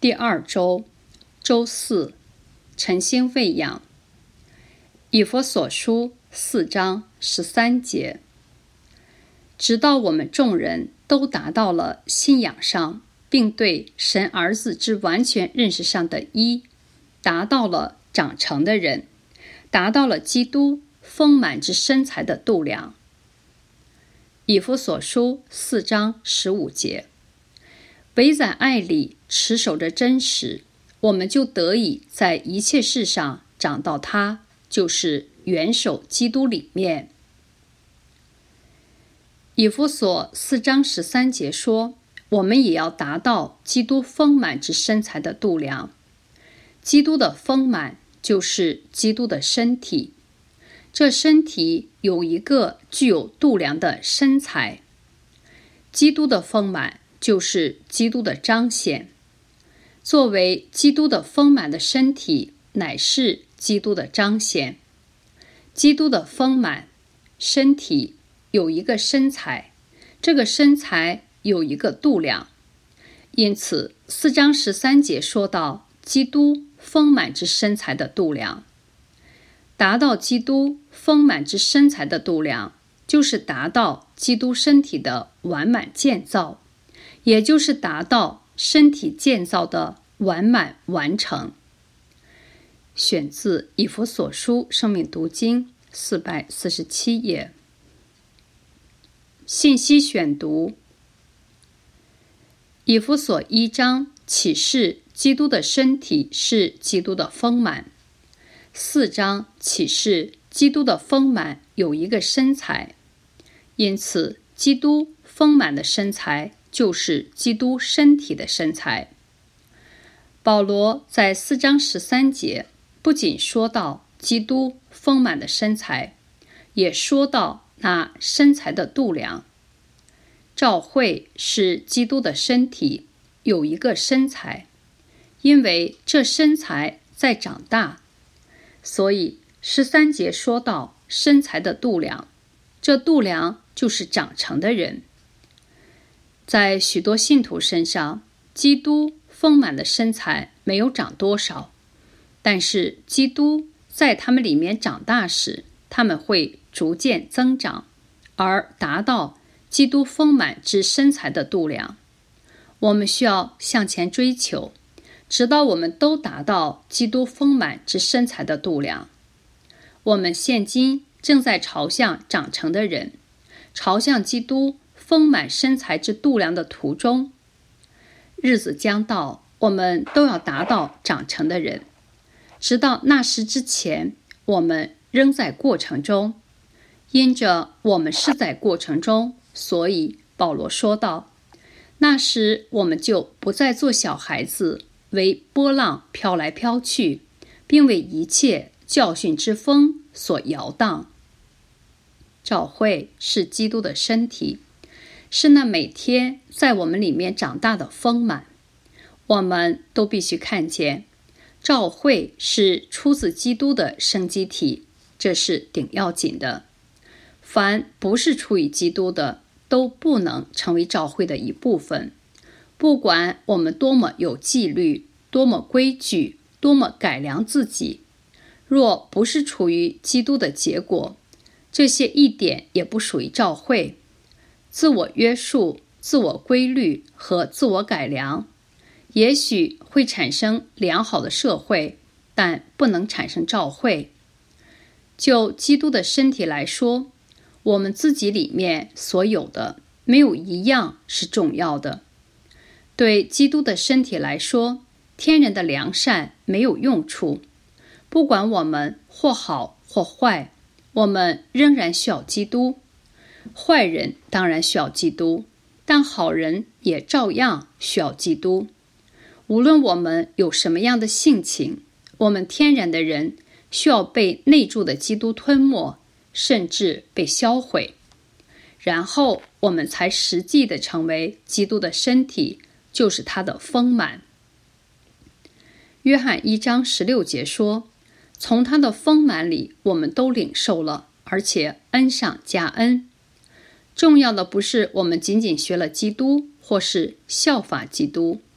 第二周，周四，晨星喂养。以弗所书4章13节，直到我们众人都达到了信仰上，并对神儿子之完全认识上的一，达到了长成的人，达到了基督丰满之身材的度量。以弗所书4章15节，唯在爱里持守着真实，我们就得以在一切事上长到他，就是元首基督里面。以弗所4章13节说，我们也要达到基督丰满之身材的度量。基督的丰满就是基督的身体，这身体有一个具有度量的身材。基督的丰满就是基督的彰显。作为基督的丰满的身体，乃是基督的彰显。基督的丰满身体有一个身材，这个身材有一个度量。因此4章13节说到基督丰满之身材的度量。达到基督丰满之身材的度量，就是达到基督身体的完满建造，也就是达到身体建造的完满完成。选自以弗所书生命读经447页。信息选读：以弗所1章启示基督的身体是基督的丰满，4章启示基督的丰满有一个身材，因此基督丰满的身材就是基督身体的身材。保罗在4章13节不仅说到基督丰满的身材，也说到那身材的度量。教会是基督的身体，有一个身材，因为这身材在长大，所以13节说到身材的度量，这度量就是长成的人。在许多信徒身上，基督丰满的身材没有长多少，但是基督在他们里面长大时，他们会逐渐增长，而达到基督丰满之身材的度量。我们需要向前追求，直到我们都达到基督丰满之身材的度量。我们现今正在朝向长成的人，朝向基督丰满身材之度量的途中。日子将到，我们都要达到长成的人。直到那时之前，我们仍在过程中。因着我们是在过程中，所以保罗说道，那时我们就不再做小孩子，为波浪飘来飘去，并为一切教训之风所摇荡。教会是基督的身体，是那每天在我们里面长大的丰满。我们都必须看见，教会是出自基督的生机体，这是顶要紧的。凡不是出于基督的，都不能成为教会的一部分。不管我们多么有纪律，多么规矩，多么改良自己，若不是出于基督的结果，这些一点也不属于教会。自我约束、自我规律和自我改良，也许会产生良好的社会，但不能产生教会。就基督的身体来说，我们自己里面所有的，没有一样是重要的。对基督的身体来说，天然的良善没有用处。不管我们或好或坏，我们仍然需要基督。坏人当然需要基督，但好人也照样需要基督。无论我们有什么样的性情，我们天然的人需要被内住的基督吞没，甚至被销毁，然后我们才实际地成为基督的身体，就是他的丰满。约翰1章16节说，从他的丰满里我们都领受了，而且恩上加恩。重要的不是我们仅仅学了基督，或是效法基督，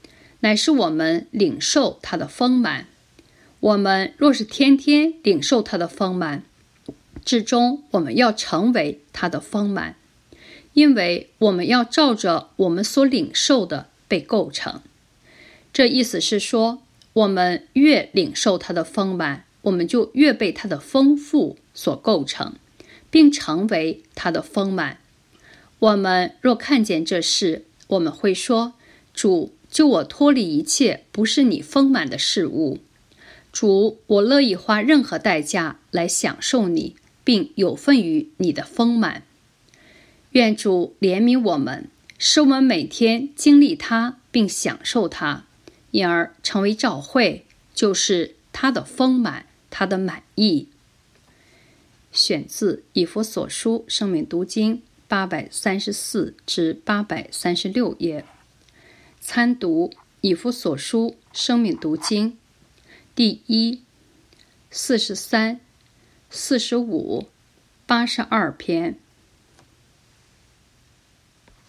乃是我们领受它的丰满。我们若是天天领受它的丰满，至终我们要成为它的丰满，因为我们要照着我们所领受的被构成。这意思是说，我们越领受它的丰满，我们就越被它的丰富所构成，并成为它的丰满。我们若看见这事，我们会说，主，救我脱离一切不是你丰满的事物。主，我乐意花任何代价来享受你，并有份于你的丰满。愿主怜悯我们，使我们每天经历它，并享受它，因而成为教会，就是它的丰满，它的满意。选自以弗所书生命读经834至836页。参读以弗所书生命读经第1、43、45、82篇。